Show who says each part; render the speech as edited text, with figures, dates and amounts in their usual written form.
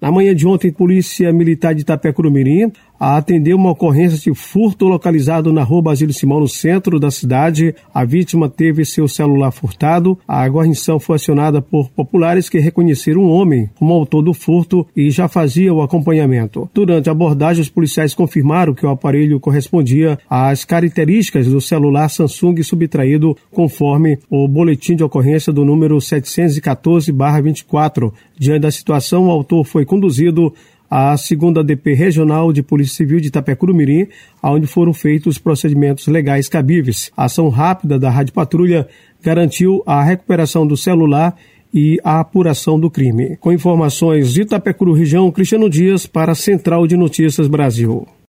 Speaker 1: Na manhã de ontem, a Polícia Militar de Itapecuru-Mirim atendeu uma ocorrência de furto localizado na rua Basílio Simão, no centro da cidade. A vítima teve seu celular furtado. A guarnição foi acionada por populares que reconheceram um homem como autor do furto e já fazia o acompanhamento. Durante a abordagem, os policiais confirmaram que o aparelho correspondia às características do celular Samsung subtraído conforme o boletim de ocorrência do número 714/24. Diante da situação, o autor foi conduzido à 2ª DP Regional de Polícia Civil de Itapecuru-Mirim, onde foram feitos os procedimentos legais cabíveis. A ação rápida da Rádio Patrulha garantiu a recuperação do celular e a apuração do crime. Com informações de Itapecuru região, Cristiano Dias para a Central de Notícias Brasil.